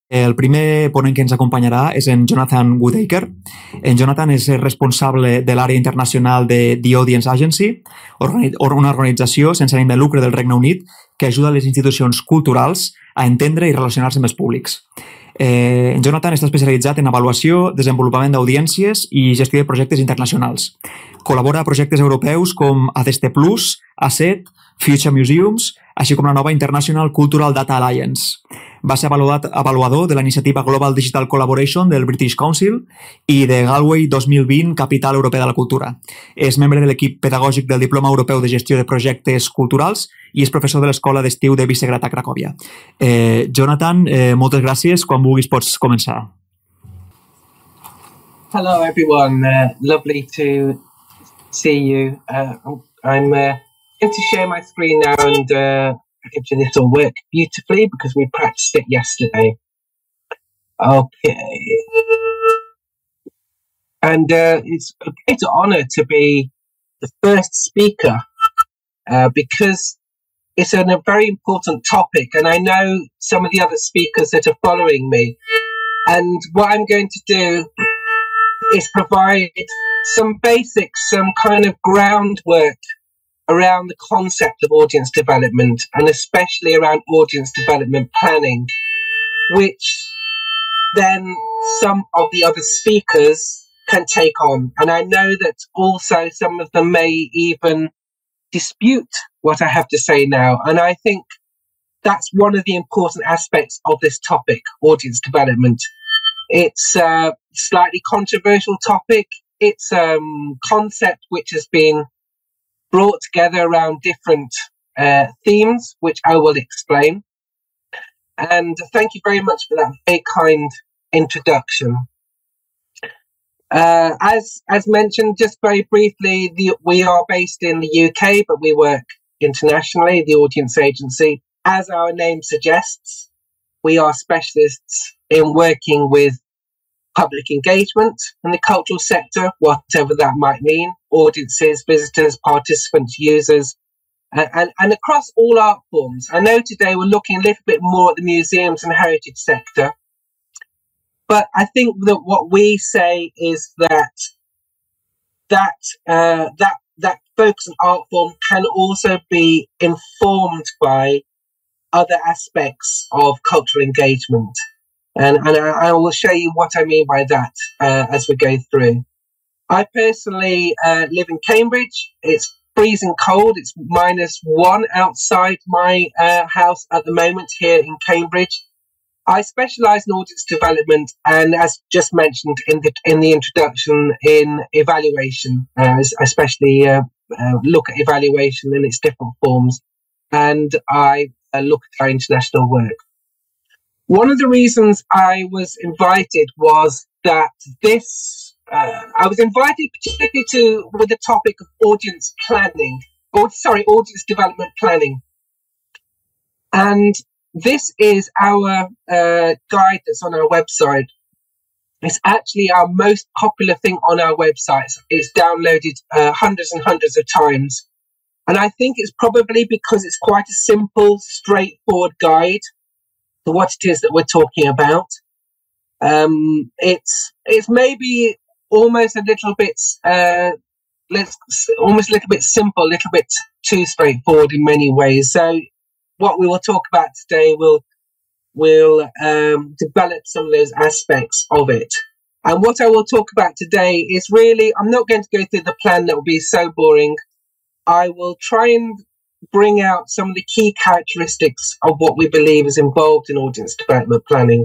El primer ponent que ens acompanyarà és en Jonathan Woodacre. En Jonathan és el responsable de l'àrea internacional de The Audience Agency, una organització sense ànim de lucre del Regne Unit que ajuda les institucions culturals a entendre i relacionar-se amb els públics. En Jonathan està especialitzat en avaluació, desenvolupament d'audiències i gestió de projectes internacionals. Col·labora a projectes europeus com ADST+, ASET, Future Museums, així com la nova International Cultural Data Alliance. Va ser avaluador de la iniciativa Global Digital Collaboration del British Council i de Galway 2020 Capital Europea de la Cultura. És membre de l'equip pedagògic del Diploma Europeu de Gestió de Projectes Culturals i és professor de l'Escola d'Estiu de Visegrad a Cracòvia. Jonathan, moltes gràcies. Quan vulguis pots començar. Hello everyone, lovely to see you. I'm going to share my screen now and hopefully this will work beautifully because we practiced it yesterday. Okay. And it's a great honour to be the first speaker because it's a very important topic, and I know some of the other speakers that are following me. And what I'm going to do is provide some basics, some kind of groundwork around the concept of audience development, and especially around audience development planning, which then some of the other speakers can take on. And I know that also some of them may even dispute what I have to say now. And I think that's one of the important aspects of this topic, audience development. It's a slightly controversial topic. It's a concept which has been brought together around different themes, which I will explain. And thank you very much for that very kind introduction. As mentioned, just very briefly, we are based in the UK, but we work internationally, the Audience Agency. As our name suggests, we are specialists in working with public engagement in the cultural sector, whatever that might mean, audiences, visitors, participants, users, and across all art forms. I know today we're looking a little bit more at the museums and heritage sector, but I think that what we say is that focus on art form can also be informed by other aspects of cultural engagement. And I will show you what I mean by that as we go through. I personally live in Cambridge. It's freezing cold. It's -1 outside my house at the moment here in Cambridge. I specialise in audience development and, as just mentioned in the introduction, in evaluation, especially look at evaluation in its different forms. And I look at our international work. One of the reasons I was invited was that I was invited particularly with the topic of audience planning, audience development planning. And this is our guide that's on our website. It's actually our most popular thing on our website. It's downloaded hundreds and hundreds of times. And I think it's probably because it's quite a simple, straightforward guide to what it is that we're talking about. It's maybe almost a little bit simple, a little bit too straightforward in many ways. So what we will talk about today will develop some of those aspects of it. And what I will talk about today is really, I'm not going to go through the plan, that will be so boring. I will try and bring out some of the key characteristics of what we believe is involved in audience development planning.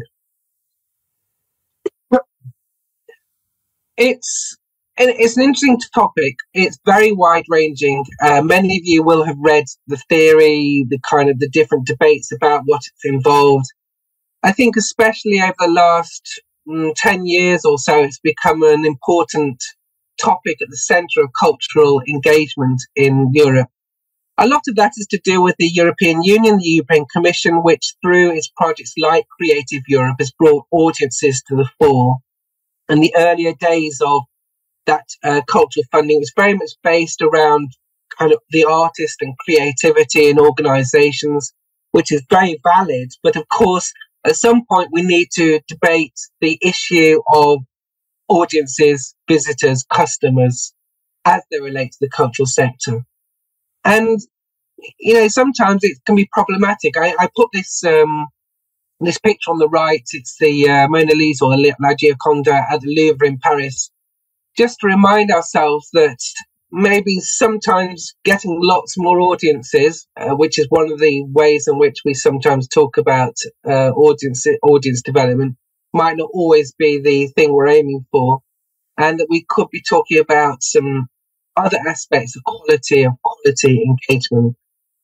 It's an interesting topic. It's very wide-ranging. Many of you will have read the theory, the different debates about what it's involved. I think especially over the last 10 years or so, it's become an important topic at the centre of cultural engagement in Europe. A lot of that is to do with the European Union, the European Commission, which through its projects like Creative Europe has brought audiences to the fore. And the earlier days of that cultural funding was very much based around kind of the artist and creativity in organisations, which is very valid. But of course, at some point we need to debate the issue of audiences, visitors, customers as they relate to the cultural sector. And, sometimes it can be problematic. I put this this picture on the right. It's the Mona Lisa or La Gioconda at the Louvre in Paris, just to remind ourselves that maybe sometimes getting lots more audiences, which is one of the ways in which we sometimes talk about audience development, might not always be the thing we're aiming for, and that we could be talking about some other aspects of quality engagement.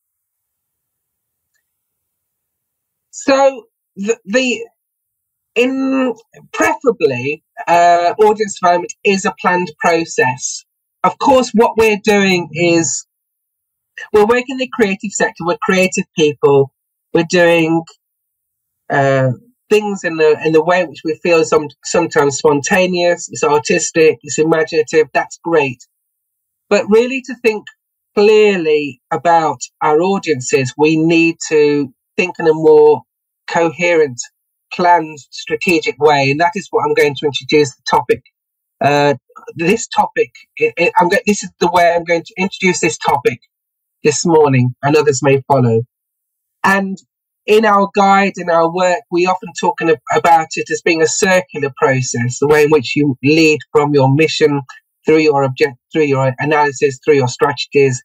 So preferably, audience development is a planned process. Of course, what we're doing is we're working in the creative sector. We're creative people. We're doing things in the way in which we feel sometimes spontaneous. It's artistic. It's imaginative. That's great. But really, to think clearly about our audiences, we need to think in a more coherent, planned, strategic way. And that is what I'm going to introduce the topic. This topic, this is the way I'm going to introduce this topic this morning, and others may follow. And in our guide, in our work, we often talk about it as being a circular process, the way in which you lead from your mission through your object, through your analysis, through your strategies,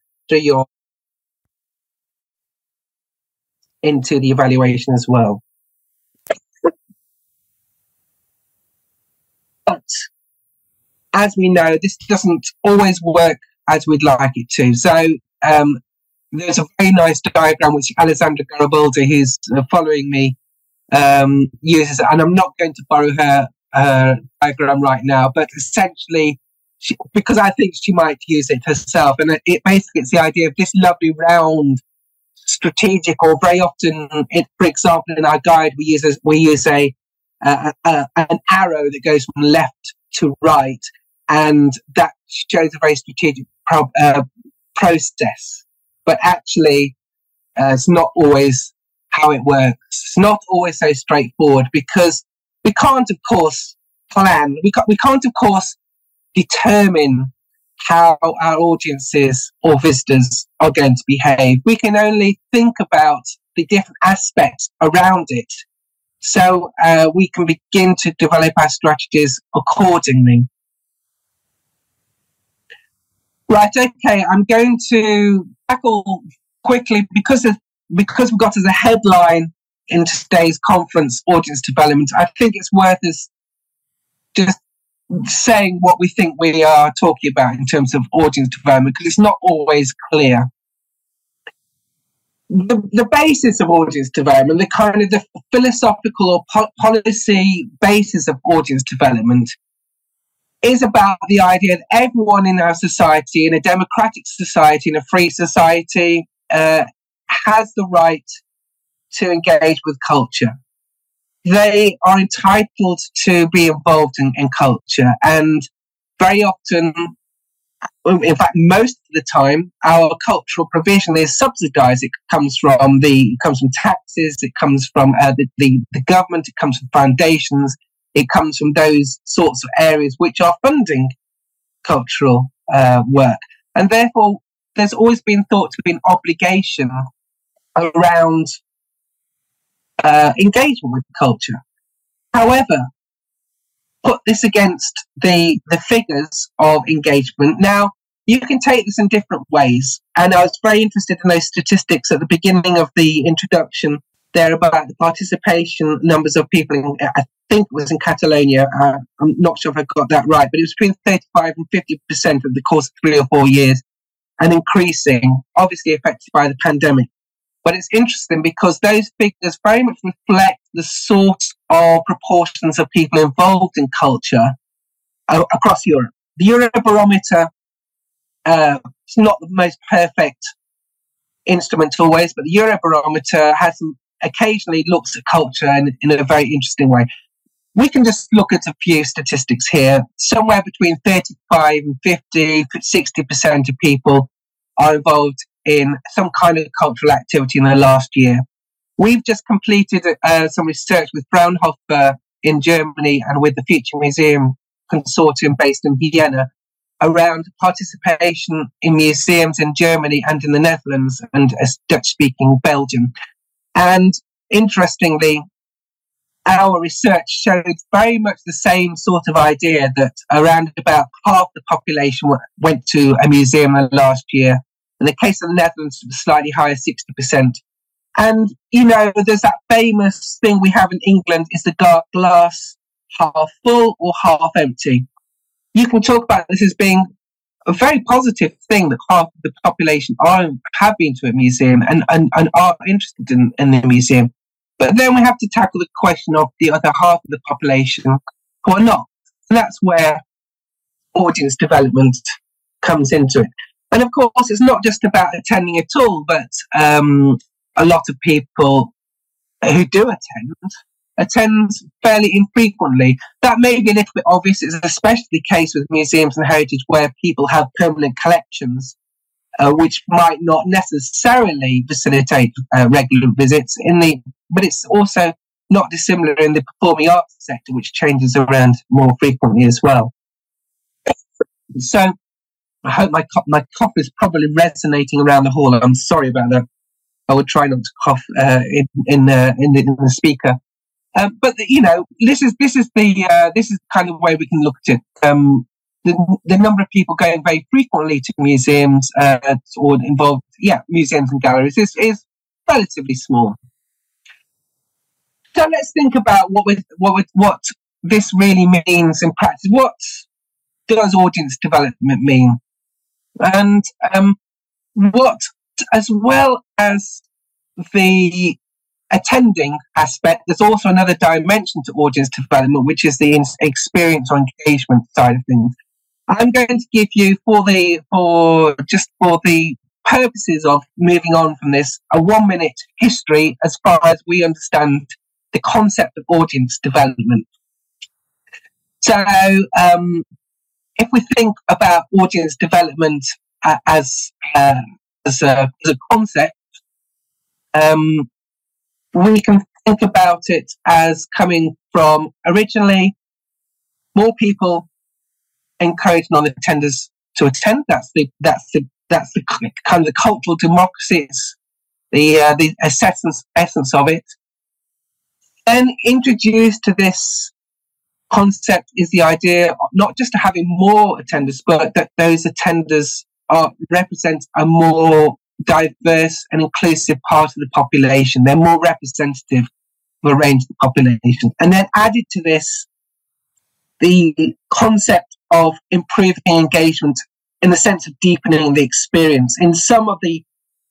into the evaluation as well. But as we know, this doesn't always work as we'd like it to. So there's a very nice diagram which Alessandra Garibaldi, who's following me, uses, and I'm not going to borrow her diagram right now, but essentially, because I think she might use it herself, and it's the idea of this lovely round strategic, or very often, for example, in our guide, we use an arrow that goes from left to right, and that shows a very strategic process. But actually, it's not always how it works. It's not always so straightforward, because we can't, of course, plan. We can't, of course, determine how our audiences or visitors are going to behave. We can only think about the different aspects around it, so we can begin to develop our strategies accordingly. Right, okay, I'm going to tackle quickly, because we've got as a headline in today's conference, audience development. I think it's worth us just saying what we think we are talking about in terms of audience development, because it's not always clear. The basis of audience development, the kind of the philosophical or policy basis of audience development, is about the idea that everyone in our society, in a democratic society, in a free society, has the right to engage with culture. They are entitled to be involved in culture, and very often, in fact, most of the time, our cultural provision is subsidised. It comes from taxes. It comes from the government. It comes from foundations. It comes from those sorts of areas which are funding cultural work, and therefore, there's always been thought to be an obligation around engagement with culture. However, put this against the figures of engagement. Now, you can take this in different ways, and I was very interested in those statistics at the beginning of the introduction there about the participation numbers of people I think it was in Catalonia. I'm not sure if I got that right, but it was between 35 and 50% of the course of 3 or 4 years, and increasing, obviously affected by the pandemic. But it's interesting because those figures very much reflect the sort of proportions of people involved in culture across Europe. The Eurobarometer is not the most perfect instrument always, but the Eurobarometer occasionally looks at culture in a very interesting way. We can just look at a few statistics here. Somewhere between 35 and 50, 60% of people are involved in some kind of cultural activity in the last year. We've just completed some research with Fraunhofer in Germany and with the Future Museum Consortium based in Vienna around participation in museums in Germany and in the Netherlands and Dutch-speaking Belgium. And interestingly, our research showed very much the same sort of idea, that around about half the population went to a museum last year. In the case of the Netherlands, it was slightly higher, 60%. And, you know, there's that famous thing we have in England, is the glass half full or half empty. You can talk about this as being a very positive thing, that half of the population have been to a museum and are interested in the museum. But then we have to tackle the question of the other half of the population who are not. And that's where audience development comes into it. And of course, it's not just about attending at all, but a lot of people who do attend fairly infrequently. That may be a little bit obvious. It's especially the case with museums and heritage, where people have permanent collections, which might not necessarily facilitate regular visits. But it's also not dissimilar in the performing arts sector, which changes around more frequently as well. So I hope my cough is probably resonating around the hall. I'm sorry about that. I would try not to cough in the speaker. But you know, this is the kind of way we can look at it. The number of people going very frequently to museums or involved, museums and galleries is relatively small. So let's think about what this really means in practice. What does audience development mean? And what, as well as the attending aspect, there's also another dimension to audience development, which is the experience or engagement side of things. I'm going to give you, for the purposes of moving on from this, a 1-minute history as far as we understand the concept of audience development. So, if we think about audience development as a concept, we can think about it as coming from, originally, more people encouraging non-attenders to attend. That's the kind of the cultural democracy. It's the essence of it. Then introduced to this concept is the idea not just of having more attenders, but that those attenders represent a more diverse and inclusive part of the population. They're more representative of a range of the population. And then added to this, the concept of improving engagement in the sense of deepening the experience. In some of the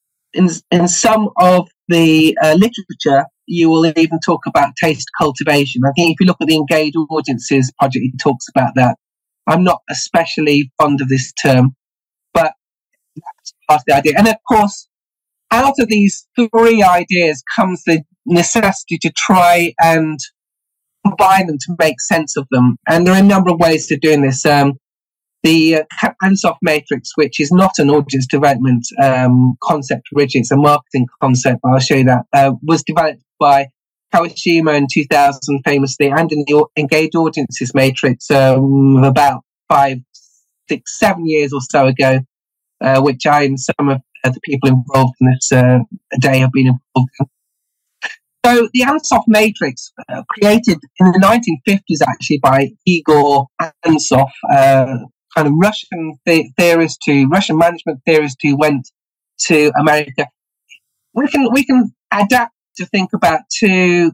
literature, you will even talk about taste cultivation. I think if you look at the Engaged Audiences project, it talks about that. I'm not especially fond of this term, but that's part of the idea. And of course, out of these three ideas comes the necessity to try and combine them to make sense of them. And there are a number of ways to doing this. The Ansoff matrix, which is not an audience development concept originally, it's a marketing concept, I'll show you that, was developed by Kawashima in 2000 famously, and in the Engaged Audiences matrix about 5, 6, 7 years or so ago, which I and some of the people involved in this day have been involved in. So the Ansoff matrix, created in the 1950s actually by Igor Ansoff, kind of Russian Russian management theorist who went to America. We can adapt to think about two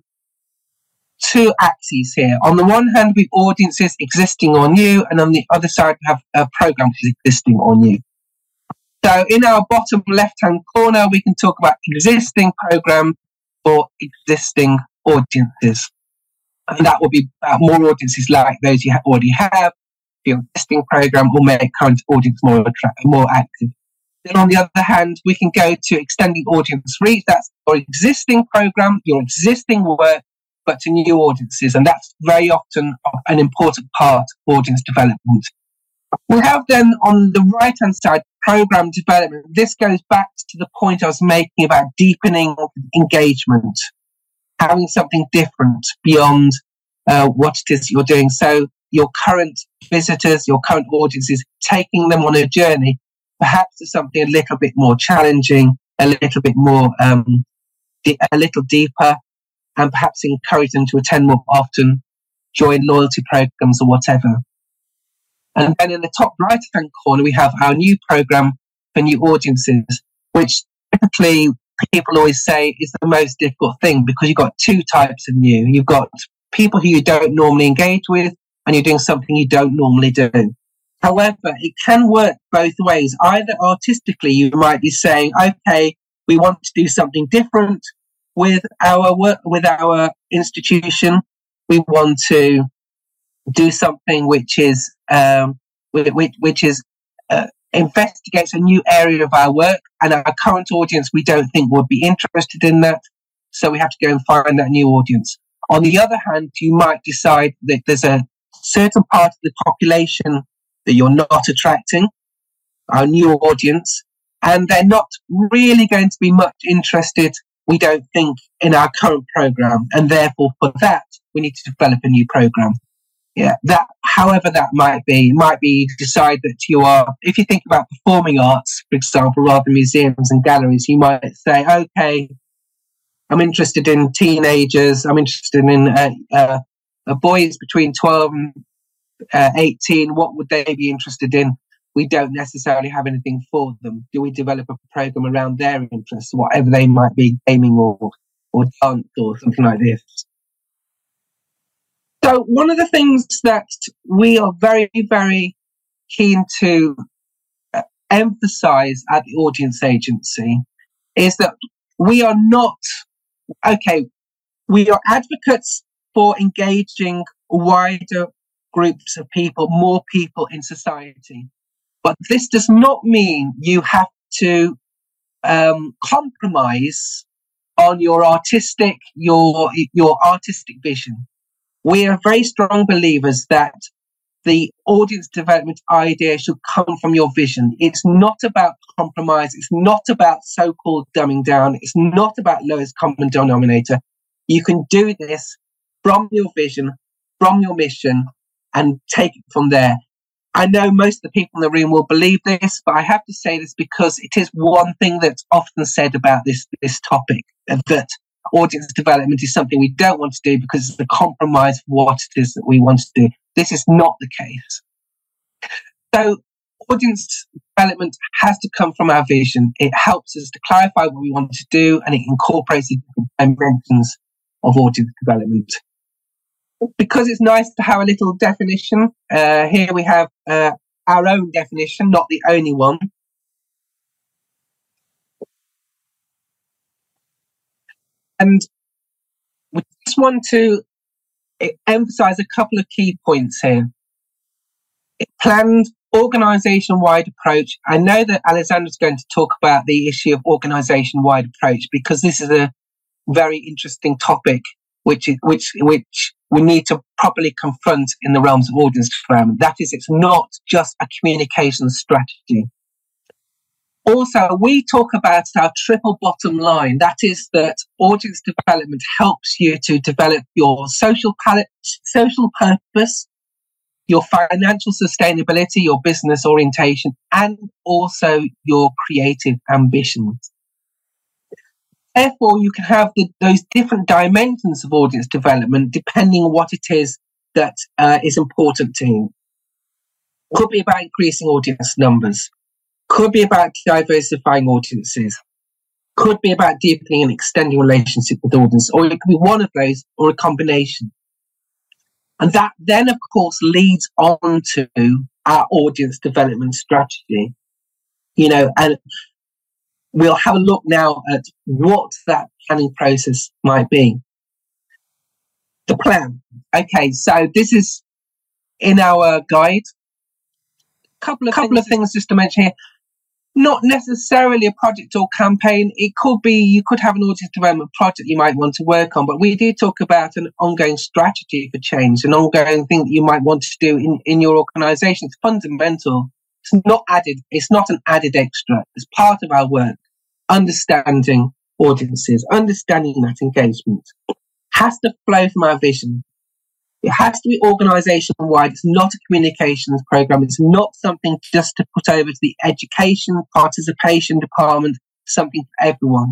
axes here. On the one hand, we have audiences existing or new, and on the other side, we have a program which is existing or new. So in our bottom left-hand corner, we can talk about existing program for existing audiences. And that will be about more audiences like those you already have. Your existing program will make current audience more active. Then on the other hand, we can go to extending audience reach. That's your existing program, your existing work, but to new audiences. And that's very often an important part of audience development. We have then on the right-hand side, program development. This goes back to the point I was making about deepening engagement, having something different beyond what it is you're doing. So your current visitors, your current audiences, taking them on a journey, perhaps to something a little bit more challenging, a little bit more, a little deeper, and perhaps encourage them to attend more often, join loyalty programs or whatever. And then in the top right-hand corner, we have our new program for new audiences, which typically people always say is the most difficult thing because you've got two types of new. You've got people who you don't normally engage with, and you're doing something you don't normally do. However, it can work both ways. Either artistically, you might be saying, okay, we want to do something different with our work, with our institution. We want to do something which is investigates a new area of our work, and our current audience we don't think would be interested in that, so we have to go and find that new audience. On the other hand, you might decide that there's a certain part of the population that you're not attracting, our new audience, and they're not really going to be much interested, we don't think, in our current program, and therefore for that we need to develop a new program. Yeah, that, however that might be you decide that you are, if you think about performing arts, for example, rather than museums and galleries, you might say, okay, I'm interested in teenagers, I'm interested in boys between 12 and 18, what would they be interested in? We don't necessarily have anything for them. Do we develop a program around their interests, whatever they might be, gaming or dance or something like this? So one of the things that we are very, very keen to emphasize at the Audience Agency is that we are not, we are advocates for engaging wider groups of people, more people in society. But this does not mean you have to compromise on your artistic vision. We are very strong believers that the audience development idea should come from your vision. It's not about compromise. It's not about so-called dumbing down. It's not about lowest common denominator. You can do this from your vision, from your mission, and take it from there. I know most of the people in the room will believe this, but I have to say this because it is one thing that's often said about this topic, that audience development is something we don't want to do because it's a compromise for what it is that we want to do. This is not the case. So audience development has to come from our vision. It helps us to clarify what we want to do, and it incorporates the different dimensions of audience development. Because it's nice to have a little definition, here we have our own definition, not the only one. And we just want to emphasize a couple of key points here. Planned organisation-wide approach. I know that Alexandra's going to talk about the issue of organisation-wide approach because this is a very interesting topic which we need to properly confront in the realms of audience development. That is, it's not just a communication strategy. Also, we talk about our triple bottom line. That is that audience development helps you to develop your social purpose, your financial sustainability, your business orientation, and also your creative ambitions. Therefore, you can have those different dimensions of audience development depending on what it is that is important to you. Could be about increasing audience numbers. Could be about diversifying audiences. Could be about deepening and extending relationship with the audience. Or it could be one of those or a combination. And that then, of course, leads on to our audience development strategy. And we'll have a look now at what that planning process might be. The plan. Okay, so this is in our guide. A couple of things just to mention here. Not necessarily a project or campaign. It could be, you could have an audience development project you might want to work on, but we did talk about an ongoing strategy for change, an ongoing thing that you might want to do in your organization. It's fundamental. It's not added. It's not an added extra. It's part of our work. Understanding audiences, understanding that engagement has to flow from our vision. It has to be organisation-wide. It's not a communications programme. It's not something just to put over to the education participation department, something for everyone.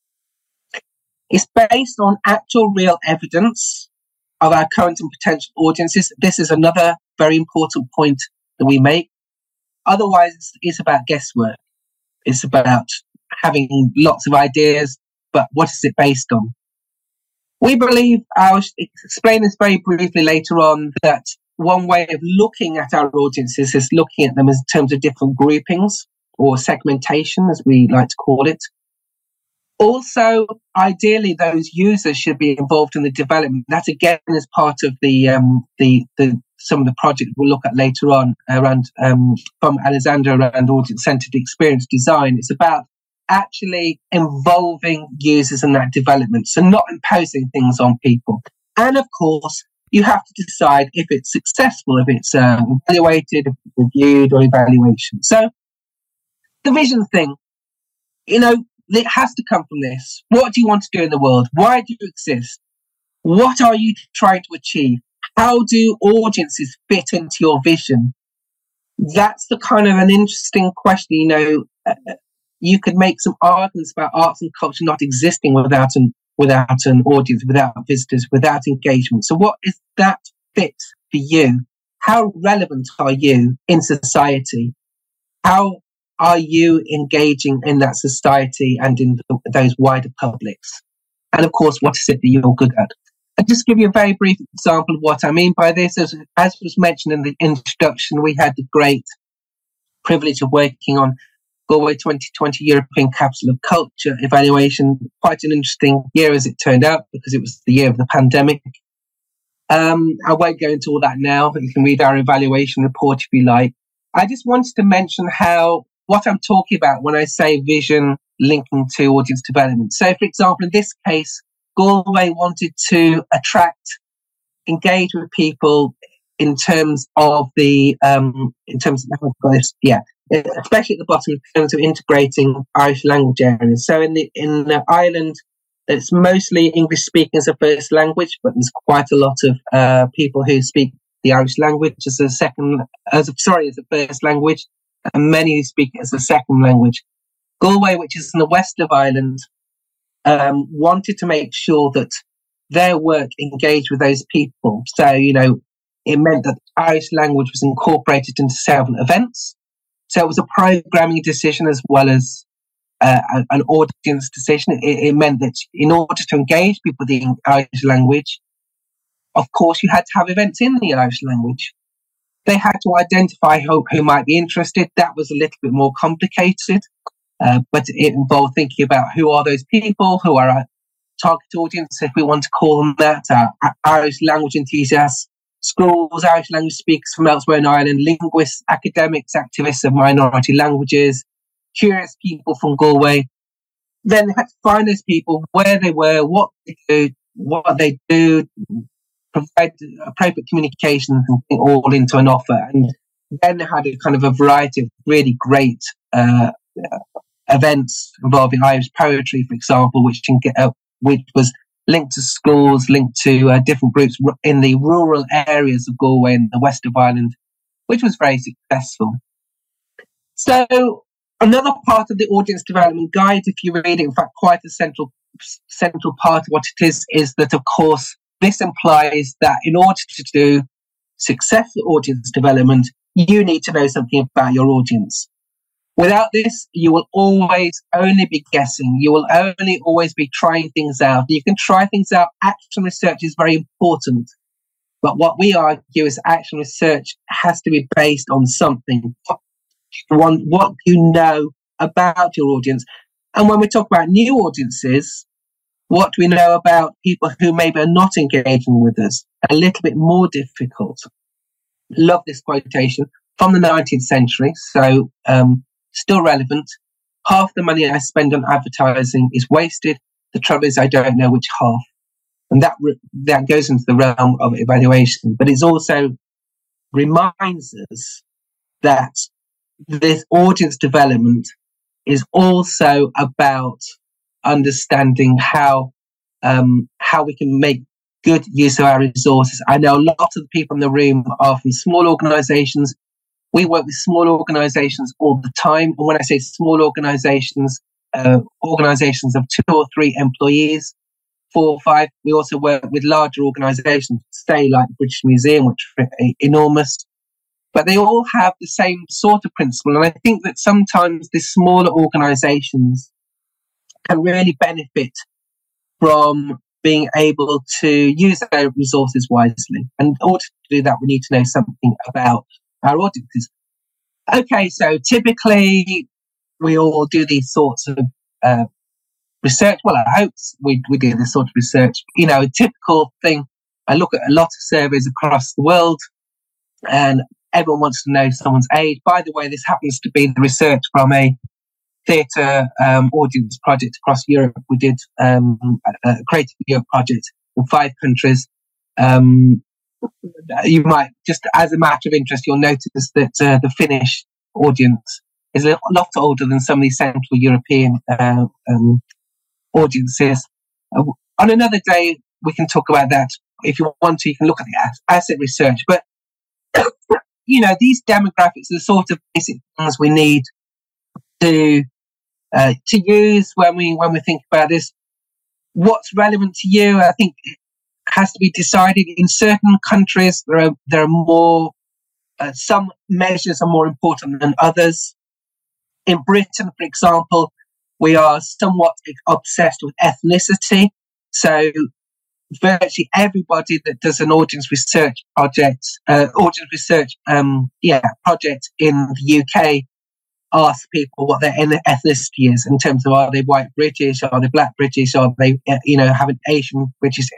It's based on actual real evidence of our current and potential audiences. This is another very important point that we make. Otherwise, it's about guesswork. It's about having lots of ideas, but what is it based on? We believe, I'll explain this very briefly later on, that one way of looking at our audiences is looking at them in terms of different groupings or segmentation, as we like to call it. Also, ideally, those users should be involved in the development. That again is part of the some of the projects we'll look at later on around from Alexander around audience-centered experience design. It's about actually involving users in that development, so not imposing things on people. And of course, you have to decide if it's successful, if it's evaluated, if it's reviewed or evaluation. So the vision thing, it has to come from this. What do you want to do in the world? Why do you exist? What are you trying to achieve? How do audiences fit into your vision? That's the kind of an interesting question. You could make some arguments about arts and culture not existing without an audience, without visitors, without engagement. So what is that fit for you? How relevant are you in society? How are you engaging in that society and in those wider publics? And of course, what is it that you're good at? I'll just give you a very brief example of what I mean by this. As was mentioned in the introduction, we had the great privilege of working on Galway 2020 European Capital of Culture evaluation. Quite an interesting year as it turned out, because it was the year of the pandemic. I won't go into all that now. You can read our evaluation report if you like. I just wanted to mention what I'm talking about when I say vision linking to audience development. So, for example, in this case, Galway wanted to engage with people in terms of especially at the bottom in terms of integrating Irish language areas. So in Ireland, it's mostly English speaking as a first language, but there's quite a lot of people who speak the Irish language as a first language, and many who speak it as a second language. Galway, which is in the west of Ireland, wanted to make sure that their work engaged with those people. So, it meant that the Irish language was incorporated into several events. So it was a programming decision as well as an audience decision. It meant that in order to engage people with the Irish language, of course, you had to have events in the Irish language. They had to identify who might be interested. That was a little bit more complicated, but it involved thinking about who are those people, who are our target audience, if we want to call them that, our Irish language enthusiasts, schools, Irish language speakers from elsewhere in Ireland, linguists, academics, activists of minority languages, curious people from Galway. Then they had to find those people, where they were, what they do, provide appropriate communications and put it all into an offer. And then they had a kind of a variety of really great events involving Irish poetry, for example, which was linked to schools, linked to different groups in the rural areas of Galway and the west of Ireland, which was very successful. So another part of the audience development guide, if you read it, in fact, quite a central part of what it is that, of course, this implies that in order to do successful audience development, you need to know something about your audience. Without this, you will always only be guessing. You will only always be trying things out. You can try things out. Action research is very important. But what we argue is action research has to be based on something. What you know about your audience. And when we talk about new audiences, what we know about people who maybe are not engaging with us, a little bit more difficult. Love this quotation from the 19th century. So, still relevant. Half the money I spend on advertising is wasted. The trouble is I don't know which half. And that goes into the realm of evaluation. But it also reminds us that this audience development is also about understanding how we can make good use of our resources. I know a lot of the people in the room are from small organizations. We work with small organizations all the time. And when I say small organizations, organizations of 2 or 3 employees, 4 or 5. We also work with larger organizations, say like the British Museum, which are enormous. But they all have the same sort of principle. And I think that sometimes the smaller organizations can really benefit from being able to use their resources wisely. And in order to do that, we need to know something about our audiences. Okay, so typically we all do these sorts of research. Well, I hope we do this sort of research. You know, a typical thing, I look at a lot of surveys across the world and everyone wants to know someone's age. By the way, this happens to be the research from a theatre audience project across Europe. We did a Creative Europe project in 5 countries. You might, just as a matter of interest, you'll notice that the Finnish audience is a lot older than some of these Central European audiences. On another day, we can talk about that. If you want to, you can look at the asset research. But, you know, these demographics are the sort of basic things we need to use when we think about this. What's relevant to you, I think, has to be decided. In certain countries, there are more, some measures are more important than others. In Britain, for example, we are somewhat obsessed with ethnicity. So virtually everybody that does an audience research project, project in the UK asks people what their ethnicity is in terms of, are they white British, are they black British, are they, have an Asian British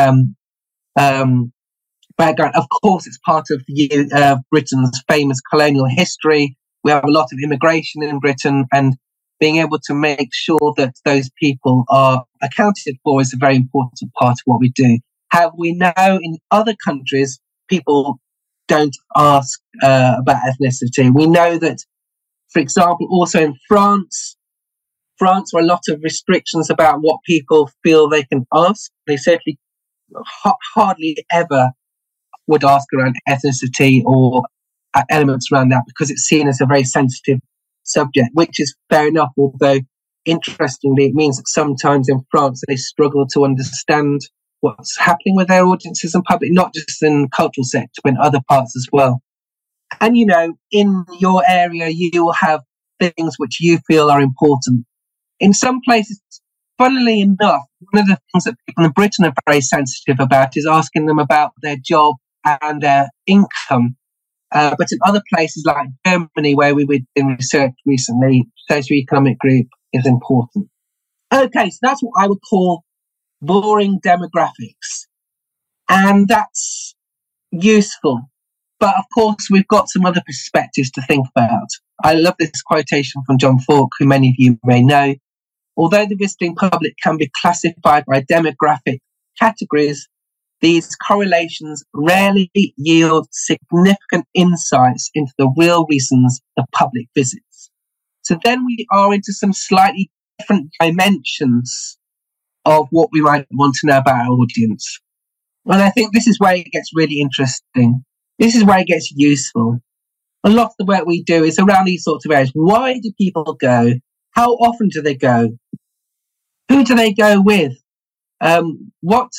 background. Of course, it's part of Britain's famous colonial history. We have a lot of immigration in Britain, and being able to make sure that those people are accounted for is a very important part of what we do. How we know in other countries, people don't ask about ethnicity. We know that, for example, also in France there are a lot of restrictions about what people feel they can ask. They certainly hardly ever would ask around ethnicity or elements around that, because it's seen as a very sensitive subject, which is fair enough, although interestingly it means that sometimes in France they struggle to understand what's happening with their audiences in public, not just in the cultural sector but in other parts as well. And in your area you will have things which you feel are important. In some places, funnily enough, one of the things that people in Britain are very sensitive about is asking them about their job and their income. But in other places like Germany, where we were doing research recently, socioeconomic group is important. Okay, so that's what I would call boring demographics. And that's useful. But of course, we've got some other perspectives to think about. I love this quotation from John Falk, who many of you may know. Although the visiting public can be classified by demographic categories, these correlations rarely yield significant insights into the real reasons the public visits. So then we are into some slightly different dimensions of what we might want to know about our audience. And I think this is where it gets really interesting. This is where it gets useful. A lot of the work we do is around these sorts of areas. Why do people go? How often do they go? Who do they go with? What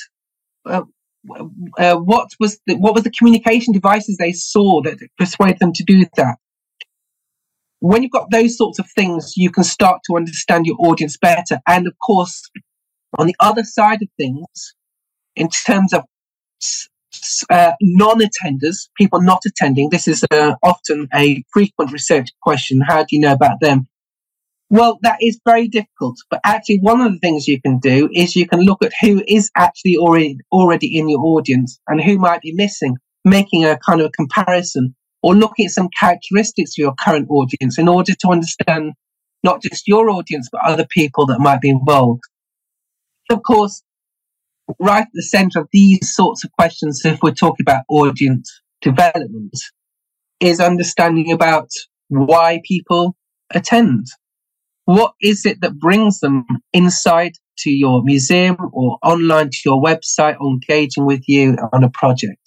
was the communication devices they saw that persuaded them to do that? When you've got those sorts of things, you can start to understand your audience better. And of course, on the other side of things, in terms of non-attenders, people not attending, this is often a frequent research question. How do you know about them? Well, that is very difficult. But actually, one of the things you can do is you can look at who is actually already in your audience and who might be missing, making a kind of a comparison. or looking at some characteristics of your current audience in order to understand not just your audience, but other people that might be involved. Of course, right at the center of these sorts of questions, if we're talking about audience development, is understanding about why people attend. What is it that brings them inside to your museum or online to your website or engaging with you on a project?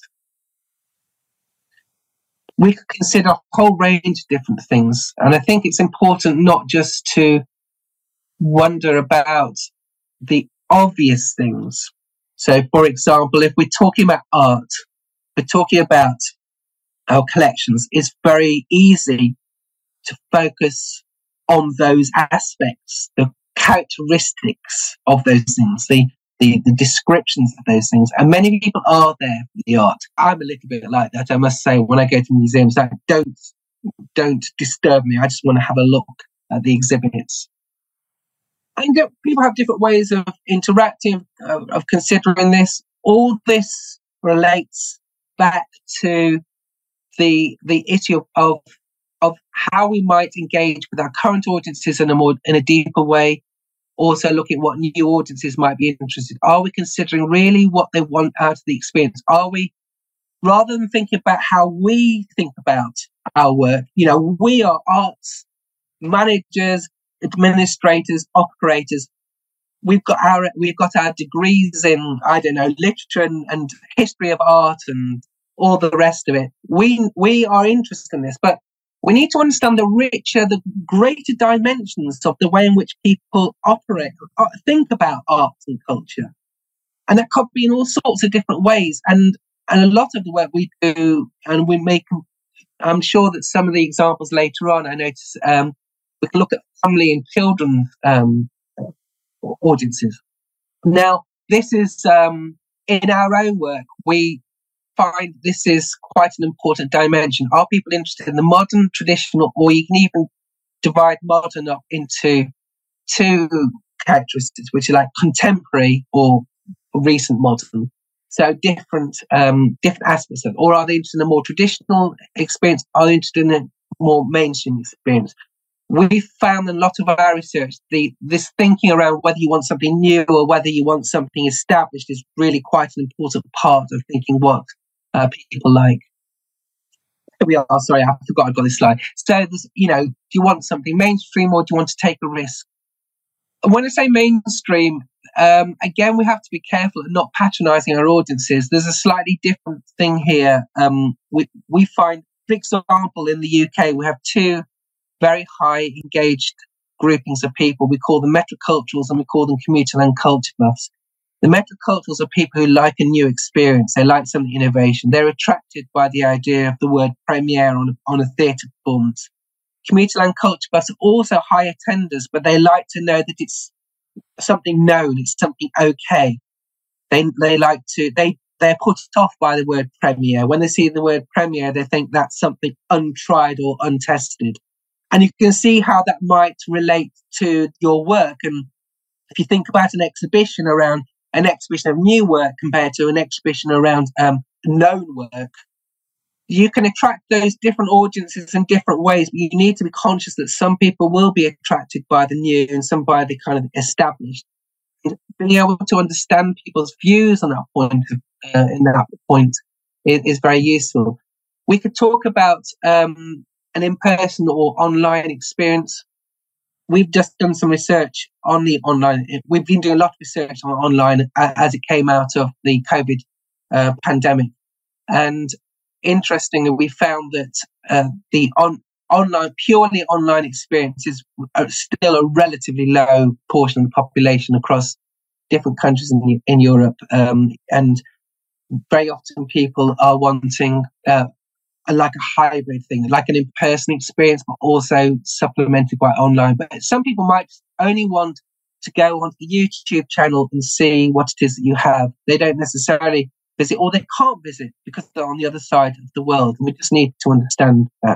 We could consider a whole range of different things. And I think it's important not just to wonder about the obvious things. So, for example, if we're talking about art, we're talking about our collections, it's very easy to focus on those aspects, the characteristics of those things, the descriptions of those things. And many people are there for the art. I'm a little bit like that, I must say. When I go to museums, like, don't disturb me. I just want to have a look at the exhibits. And people have different ways of interacting, of considering this. All this relates back to the issue of how we might engage with our current audiences in a deeper way. Also looking at what new audiences might be interested. Are we considering really what they want out of the experience? Are we, rather than thinking about how we think about our work, we are arts managers, administrators, operators. We've got our degrees in, I don't know, literature and history of art and all the rest of it. We are interested in this, but we need to understand the greater dimensions of the way in which people operate, think about arts and culture. And that could be in all sorts of different ways. And a lot of the work we do, and I'm sure that some of the examples later on, I notice, we can look at family and children audiences. Now, this is, in our own work, we find this is quite an important dimension. Are people interested in the modern, traditional, or you can even divide modern up into two characteristics, which are like contemporary or recent modern. So different aspects of it. Or are they interested in a more traditional experience? Are they interested in a more mainstream experience? We found in a lot of our research, this thinking around whether you want something new or whether you want something established is really quite an important part of thinking what people like. Here we are. Sorry, I forgot I got this slide. So, do you want something mainstream or do you want to take a risk? When I say mainstream, again, we have to be careful at not patronizing our audiences. There's a slightly different thing here. We find, for example, in the UK, we have two very high engaged groupings of people. We call them metroculturals and we call them commuter and culture buffs. The metroculturals are people who like a new experience. They like something innovation. They're attracted by the idea of the word premiere on a theatre performance. Commuter and culture buffs are also high attenders, but they like to know that it's something known, it's something okay. They're put off by the word premiere. When they see the word premiere, they think that's something untried or untested. And you can see how that might relate to your work. And if you think about an exhibition of new work compared to an exhibition around known work, you can attract those different audiences in different ways. But you need to be conscious that some people will be attracted by the new and some by the kind of established. And being able to understand people's views on that point, is very useful. We could talk about an in-person or online experience. We've just done some research on the online. We've been doing a lot of research on online as it came out of the COVID pandemic. And interestingly, we found that the purely online experiences are still a relatively low portion of the population across different countries in Europe. And very often people are wanting like a hybrid thing, like an in-person experience, but also supplemented by online. But some people might only want to go onto the YouTube channel and see what it is that you have. They don't necessarily visit, or they can't visit because they're on the other side of the world. We just need to understand that.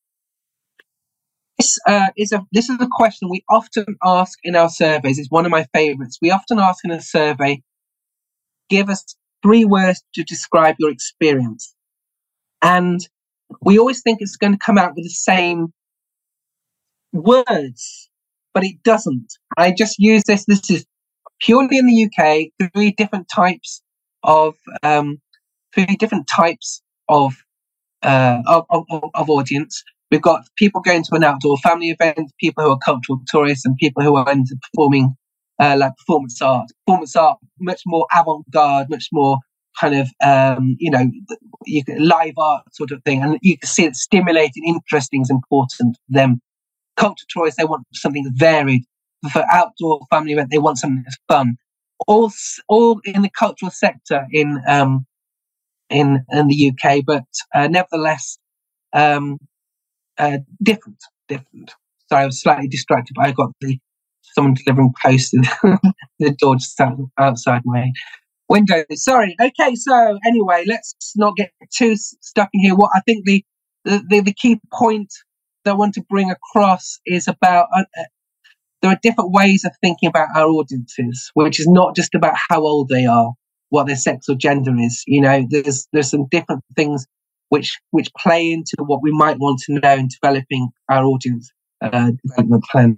This is a question we often ask in our surveys. It's one of my favorites. We often ask in a survey, give us 3 words to describe your experience. And we always think it's going to come out with the same words, but it doesn't. I just use this. This is purely in the UK. Three different types of audience. We've got people going to an outdoor family event, people who are cultural tourists, and people who are into performing like performance art. Performance art, much more avant-garde, much more kind of live art sort of thing, and you can see it stimulating, interesting is important to them. Cultural tourists, they want something varied. For outdoor family event, they want something that's fun. All in the cultural sector in the UK, but nevertheless different. Sorry, I was slightly distracted, but I got someone delivering post and the door just outside my window. Sorry. Okay, so anyway, let's not get too stuck in here. What I think the key point that I want to bring across is about there are different ways of thinking about our audiences, which is not just about how old they are, what their sex or gender is. There's some different things which play into what we might want to know in developing our audience development plan.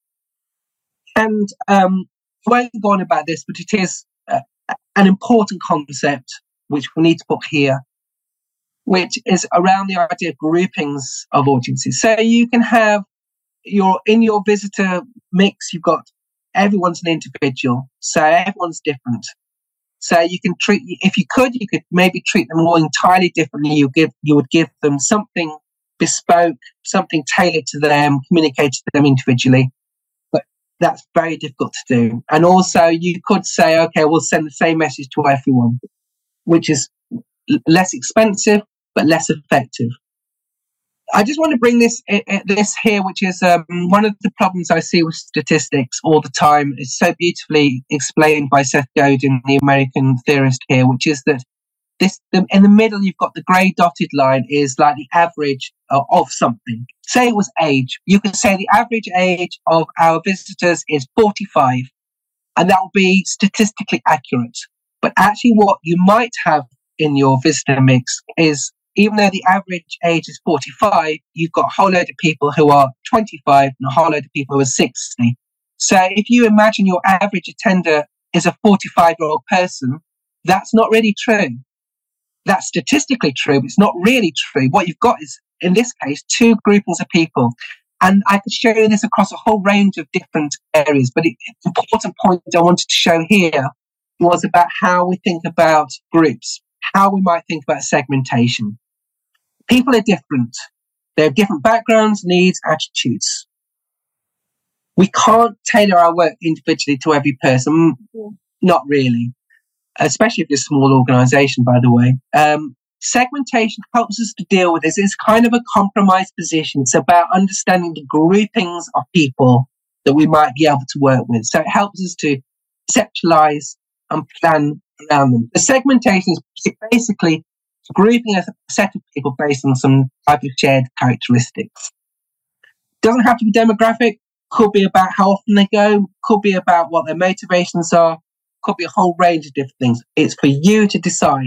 And I won't go on about this, but it is an important concept which we need to put here, which is around the idea of groupings of audiences. So you can have in your visitor mix, you've got everyone's an individual, so everyone's different. So you can if you could maybe treat them all entirely differently. You would give them something bespoke, something tailored to them, communicate to them individually. But that's very difficult to do. And also you could say, okay, we'll send the same message to everyone, which is less expensive, but less effective. I just want to bring this here, which is one of the problems I see with statistics all the time. It's so beautifully explained by Seth Godin, the American theorist here, which is that in the middle, you've got the grey dotted line is like the average of something. Say it was age. You could say the average age of our visitors is 45, and that will be statistically accurate. But actually what you might have in your visitor mix is, even though the average age is 45, you've got a whole load of people who are 25 and a whole load of people who are 60. So if you imagine your average attender is a 45-year-old person, that's not really true. That's statistically true, but it's not really true. What you've got is, in this case, two groupings of people. And I could show you this across a whole range of different areas, but the important point I wanted to show here was about how we think about groups, how we might think about segmentation. People are different. They have different backgrounds, needs, attitudes. We can't tailor our work individually to every person. Not really. Especially if it's a small organisation, by the way. Segmentation helps us to deal with this. It's kind of a compromise position. It's about understanding the groupings of people that we might be able to work with. So it helps us to conceptualise and plan around them. The segmentation is basically grouping a set of people based on some type of shared characteristics. Doesn't have to be demographic, could be about how often they go, could be about what their motivations are, could be a whole range of different things. It's for you to decide.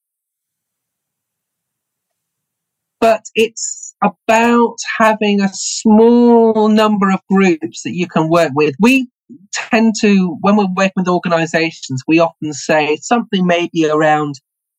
But it's about having a small number of groups that you can work with. We tend to, when we're working with organisations, we often say something maybe around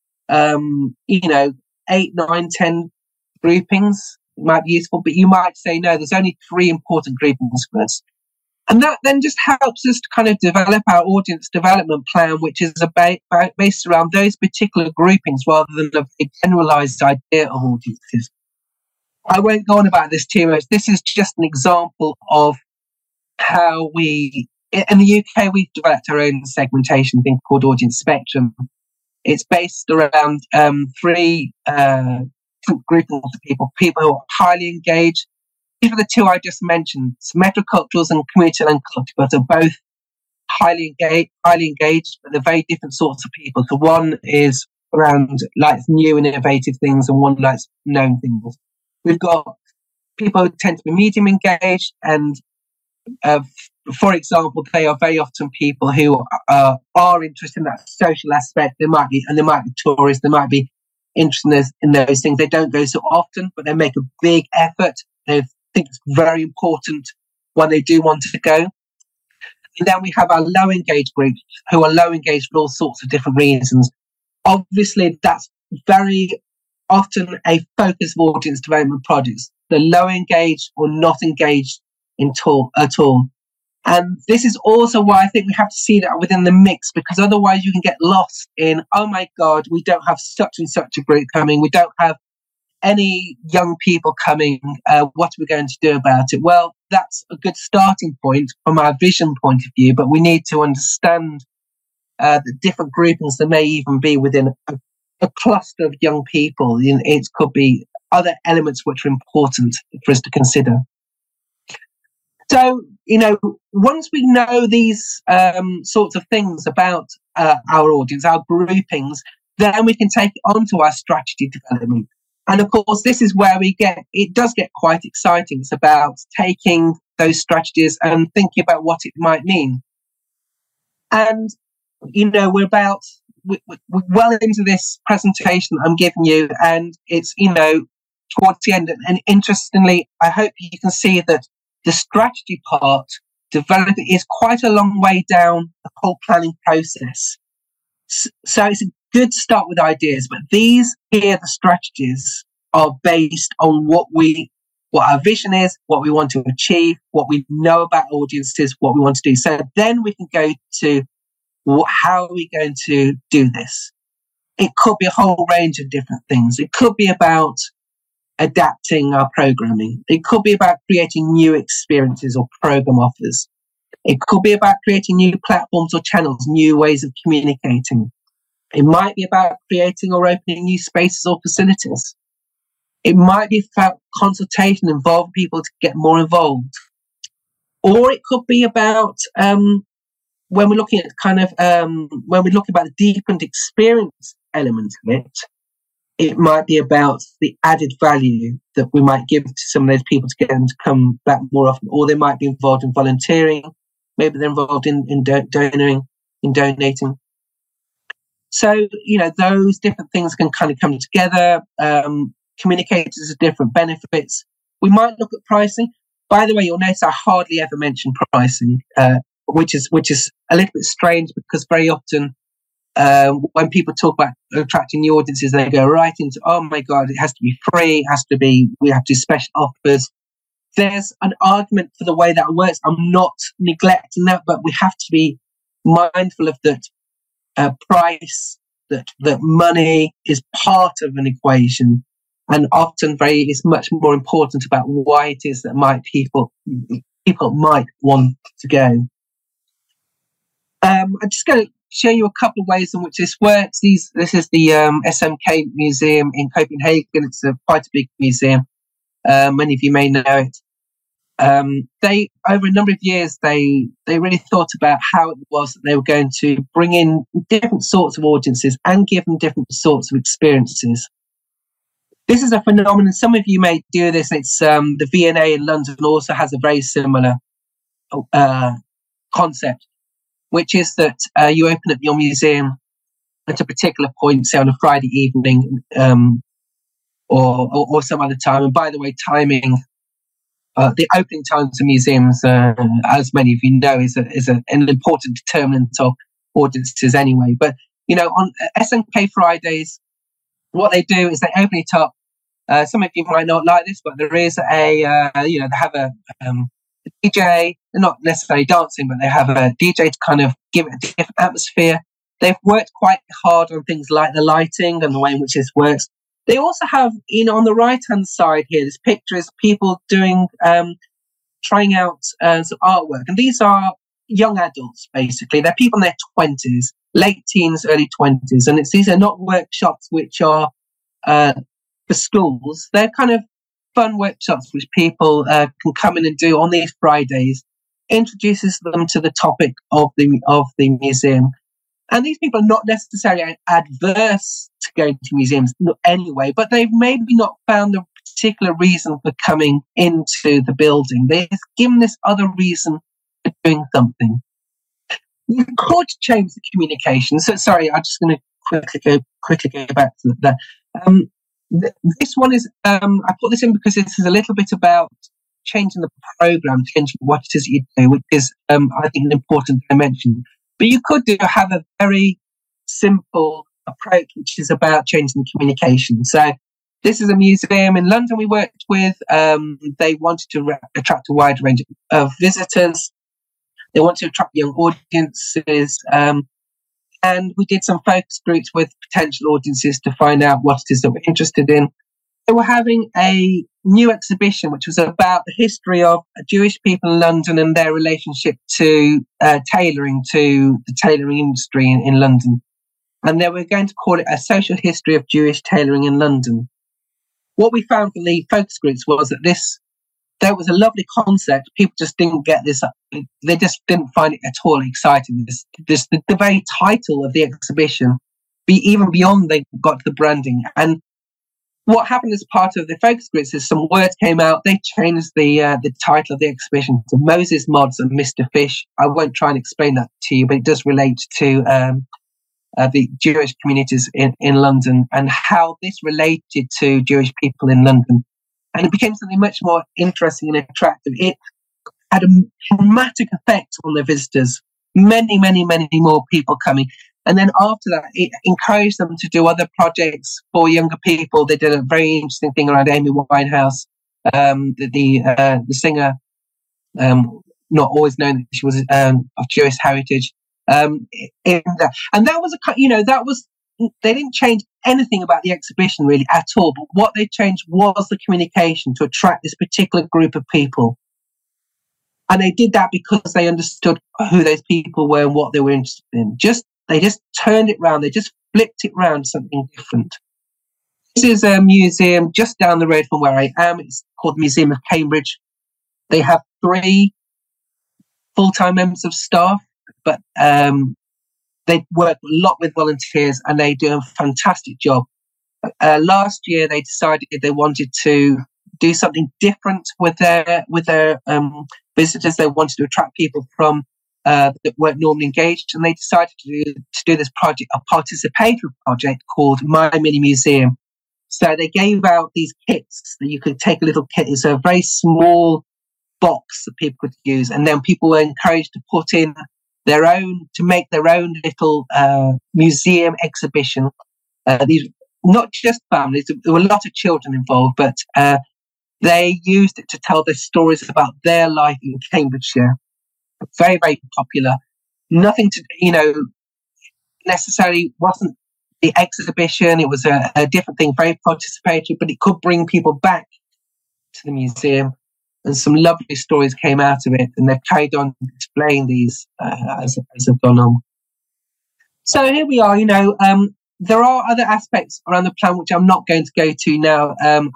8, 9, 10 groupings might be useful, but you might say, no, there's only 3 important groupings for us. And that then just helps us to kind of develop our audience development plan, which is based around those particular groupings rather than a generalized idea of audiences. I won't go on about this too much. This is just an example of how in the UK, we've developed our own segmentation thing called Audience Spectrum. It's based around 3 groupings of people who are highly engaged. These are the 2 I just mentioned. Metroculturals and community and cultural are both highly engaged, but they're very different sorts of people. So one is around likes new and innovative things, and one likes known things. We've got people who tend to be medium engaged, and for example, they are very often people who are interested in that social aspect. They might be tourists, they might be interested in those things. They don't go so often, but they make a big effort. They think it's very important when they do want to go. And then we have our low engaged groups who are low engaged for all sorts of different reasons. Obviously, that's very often a focus of audience development projects. They're low engaged or not engaged at all. And this is also why I think we have to see that within the mix, because otherwise you can get lost in, oh my God, we don't have such and such a group coming. We don't have any young people coming. What are we going to do about it? Well, that's a good starting point from our vision point of view, but we need to understand the different groupings there may even be within a cluster of young people. It could be other elements which are important for us to consider. So, once we know these sorts of things about our audience, our groupings, then we can take it onto our strategy development. And of course, this is where it does get quite exciting. It's about taking those strategies and thinking about what it might mean. And, we're well into this presentation I'm giving you, and it's, towards the end. And interestingly, I hope you can see that the strategy part development is quite a long way down the whole planning process. So it's a good start with ideas, but the strategies are based on what our vision is, what we want to achieve, what we know about audiences, what we want to do. So then we can go to how are we going to do this? It could be a whole range of different things. It could be about adapting our programming. It could be about creating new experiences or program offers. It could be about creating new platforms or channels, new ways of communicating. It might be about creating or opening new spaces or facilities. It might be about consultation, involving people to get more involved. Or it could be about when we're looking at when we're looking about the deepened experience element of it. It might be about the added value that we might give to some of those people to get them to come back more often, or they might be involved in volunteering. Maybe they're involved in donating. So, those different things can kind of come together. Communicators have different benefits. We might look at pricing. By the way, you'll notice I hardly ever mention pricing, which is a little bit strange, because very often when people talk about attracting new audiences, they go right into, oh my God, it has to be free, we have to do special offers. There's an argument for the way that works. I'm not neglecting that, but we have to be mindful of that price, that money is part of an equation, and often it's much more important about why it is that people might want to go. I'm just going to show you a couple of ways in which this works. This is the SMK Museum in Copenhagen. It's quite a big museum. Many of you may know it. They, over a number of years, they really thought about how it was that they were going to bring in different sorts of audiences and give them different sorts of experiences. This is a phenomenon. Some of you may do this. It's the V&A in London also has a very similar concept, which is that you open up your museum at a particular point, say on a Friday evening or some other time. And by the way, timing, the opening times of museums, as many of you know, is an important determinant of audiences anyway. But, on SMK Fridays, what they do is they open it up. Some of you might not like this, but there is they have a DJ. They're not necessarily dancing, but they have a DJ to kind of give it a different atmosphere. They've worked quite hard on things like the lighting and the way in which this works. They also have, on the right-hand side here, this picture is people doing, trying out some artwork. And these are young adults, basically. They're people in their 20s, late teens, early 20s. And these are not workshops which are for schools. They're kind of fun workshops which people can come in and do on these Fridays, introduces them to the topic of the museum. And these people are not necessarily adverse to going to museums anyway, but they've maybe not found a particular reason for coming into the building. They've given this other reason for doing something. You could change the communication. So, sorry, I'm just going to quickly go back to that. This one is, I put this in because this is a little bit about changing the program, changing what it is you do, which is, I think, an important dimension. But you could have a very simple approach, which is about changing the communication. So this is a museum in London we worked with. They wanted to attract a wide range of visitors. They wanted to attract young audiences. And we did some focus groups with potential audiences to find out what it is that we're interested in. They were having a new exhibition, which was about the history of Jewish people in London and their relationship to tailoring, to the tailoring industry in London. And they were going to call it a social history of Jewish tailoring in London. What we found from the focus groups was that there was a lovely concept. People just didn't get this. They just didn't find it at all exciting. The very title of the exhibition, even beyond they got to the branding. And what happened as part of the focus groups is some words came out. They changed the title of the exhibition to Moses Mods and Mr. Fish. I won't try and explain that to you, but it does relate to the Jewish communities in London and how this related to Jewish people in London. And it became something much more interesting and attractive. It had a dramatic effect on the visitors. Many, many, many more people coming. And then after that, it encouraged them to do other projects for younger people. They did a very interesting thing around Amy Winehouse, the singer, not always known that she was of Jewish heritage. And that was they didn't change anything about the exhibition really at all. But what they changed was the communication to attract this particular group of people. And they did that because they understood who those people were and what they were interested in. They just turned it round. They just flipped it round to something different. This is a museum just down the road from where I am. It's called the Museum of Cambridge. They have 3 full-time members of staff, but they work a lot with volunteers and they do a fantastic job. Last year, they decided they wanted to do something different with their visitors. They wanted to attract people from that weren't normally engaged, and they decided to do this project, a participatory project called My Mini Museum. So they gave out these kits that you could take a little kit. It's a very small box that people could use, and then people were encouraged to put in to make their own little museum exhibition. These not just families; there were a lot of children involved, but they used it to tell their stories about their life in Cambridgeshire. Very, very popular. Nothing to, necessarily wasn't the exhibition. It was a different thing, very participatory, but it could bring people back to the museum. And some lovely stories came out of it. And they've carried on displaying these as they've gone on. So here we are, there are other aspects around the plan, which I'm not going to go to now.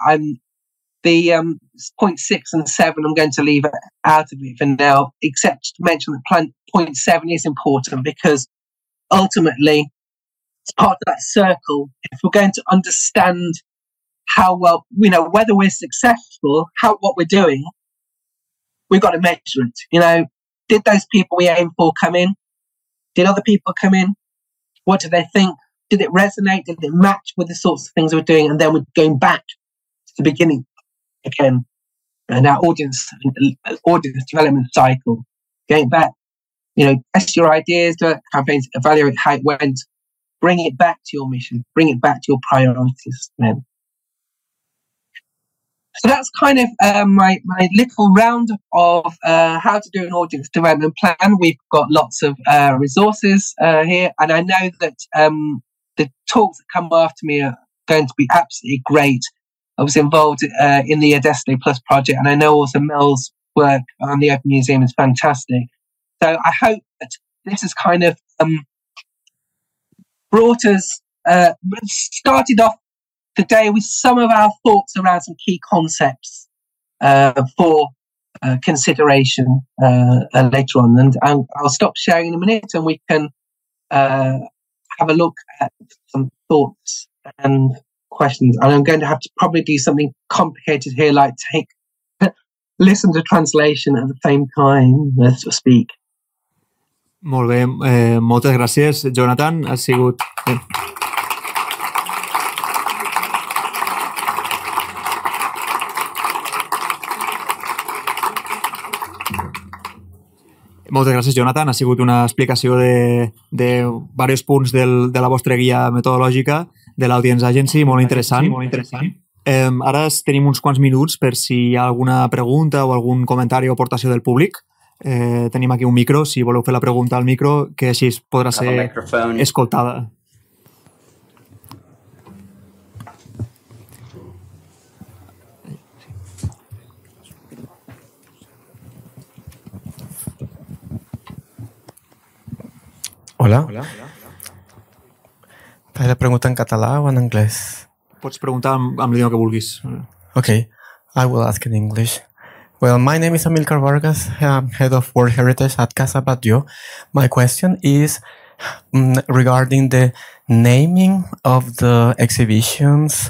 The point 6 and 7, I'm going to leave out of it for now, except to mention that point 7 is important because ultimately it's part of that circle. If we're going to understand how well, whether we're successful, what we're doing, we've got to measure it. Did those people we aim for come in? Did other people come in? What did they think? Did it resonate? Did it match with the sorts of things we're doing? And then we're going back to the beginning again, and our audience development cycle, going back, test your ideas, do campaigns, evaluate how it went, bring it back to your mission, bring it back to your priorities. Then, so that's kind of my little round of how to do an audience development plan. We've got lots of resources here, and I know that the talks that come after me are going to be absolutely great. I was involved in the Destiny Plus project, and I know also Mel's work on the Open Museum is fantastic. So I hope that this has kind of brought us, started off the day with some of our thoughts around some key concepts for consideration later on. And I'll stop sharing in a minute, and we can have a look at some thoughts and questions. And I'm going to have to probably do something complicated here, like listen to translation at the same time as to speak. Molt bé, moltes gràcies, Jonathan. Ha sigut... Moltes gràcies, Jonathan. Ha sigut una explicació de diversos punts de la vostra guia metodològica de l'Audience Agency, molt interessant. Ara tenim uns quants minuts per si hi ha alguna pregunta o algun comentari o aportació del públic. Tenim aquí un micro, si voleu fer la pregunta al micro, que així podrà ser escoltada. Hola. Fas la pregunta en català o en anglès? Pots preguntar amb l'idioma que vulguis. Okay, I will ask in English. Well, my name is Amilcar Vargas, I'm head of World Heritage at Casa Batlló. My question is regarding the naming of the exhibitions.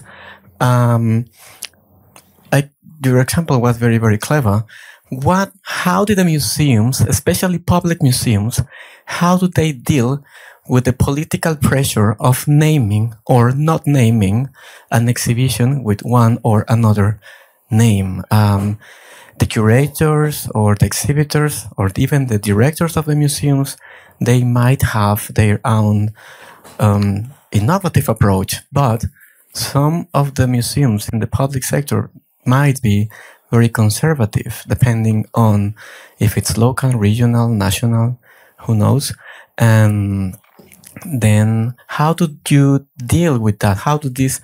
Your example was very, very clever. How did the museums, especially public museums, how do they deal with the political pressure of naming or not naming an exhibition with one or another name? The curators or the exhibitors or even the directors of the museums, they might have their own innovative approach, but some of the museums in the public sector might be very conservative, depending on if it's local, regional, national, who knows. And then how do you deal with that? How do these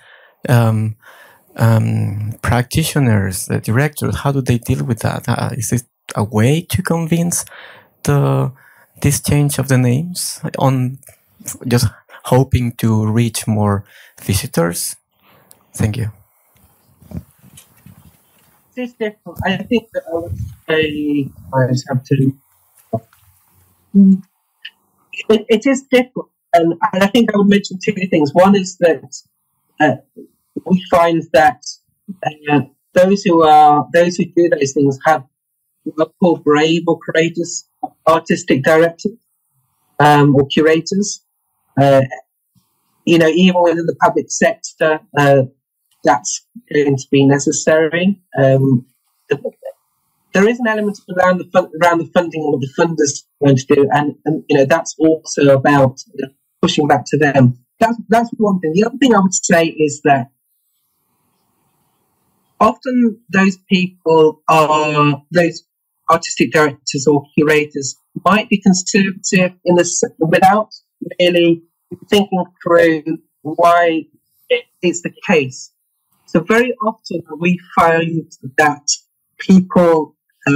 practitioners, the directors, how do they deal with that? Is it a way to convince this change of the names on just hoping to reach more visitors? Thank you. It's different. I think that I would say I just have to. It is different, and I think I would mention two things. One is that we find that those who do those things have what are called brave or courageous artistic directors or curators. Even within the public sector, that's going to be necessary. There is an element around the funding and what the funders are going to do, and that's also about pushing back to them. That's one thing. The other thing I would say is that often those people are those artistic directors or curators might be conservative without really thinking through why it is the case. So very often we find that people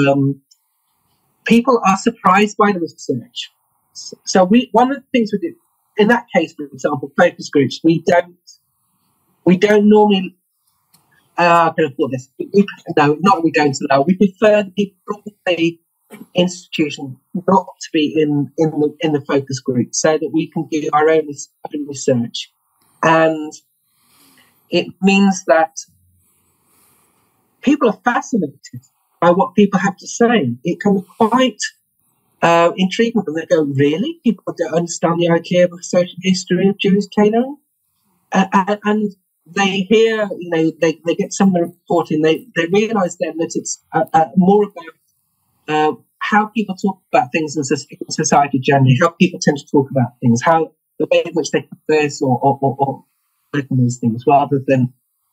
are surprised by the research. So one of the things we do in that case, for example, focus groups, we don't normally. How can I put this? We prefer the people from the institution not to be in the focus group, so that we can do our own research, and it means that people are fascinated by what people have to say. It can be quite intriguing when they go, really? People don't understand the idea of a social history of Jewish catering? And they hear, they get some of the reporting, they realise then that it's more about how people talk about things in society generally, how people tend to talk about things, how the way in which they converse or work on those things, rather than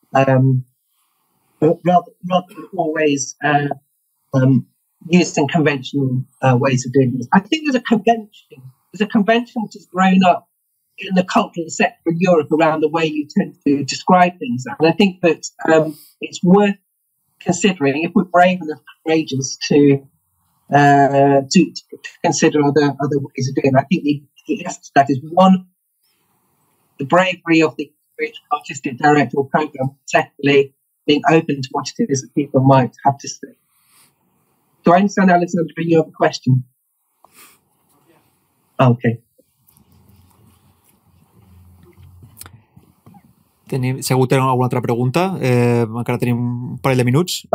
always using conventional ways of doing things. I think there's a convention which has grown up in the cultural sector in Europe around the way you tend to describe things, and I think that it's worth considering if we're brave enough, courageous to consider other ways of doing it. I think the essence of that is one, the bravery of the artistic director or program. Secondly, being open to what it is that people might have to say. Do I understand, Alexandra, you have a question? Okay. Segur que tenen alguna altra pregunta? Encara tenim un parell de minuts.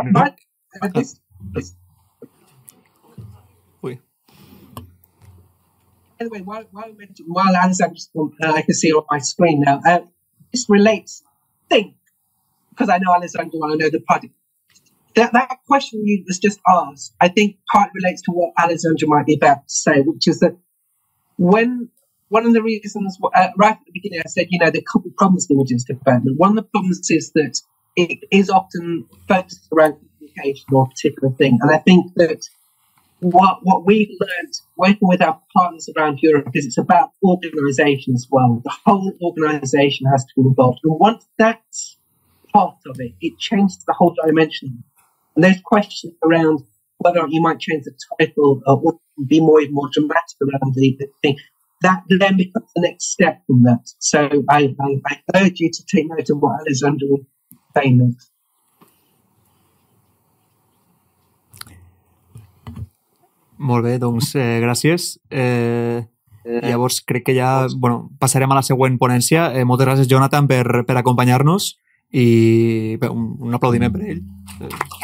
Ui. By the way, while Alexandra's I can see it on my screen now, this relates, because I know Alexandra and I know the project. that question you was just asked, I think partly relates to what Alessandra might be about to say, which is that when one of the reasons, right at the beginning, I said, there are a couple of problems with Indigenous development. One of the problems is that it is often focused around communication or a particular thing. And I think that what we've learned working with our partners around Europe is it's about organisation as well. The whole organisation has to be involved. And once that's part of it, it changes the whole dimension. And there's questions around whether or not you might change the title or be more dramatic around the thing. That then becomes the next step from that. So I urge you to take note of what Alessandra was saying next. Molt bé, doncs gràcies. Llavors crec que ja passarem a la següent ponència. Moltes gràcies, Jonathan, per acompanyar-nos i un aplaudiment per ell.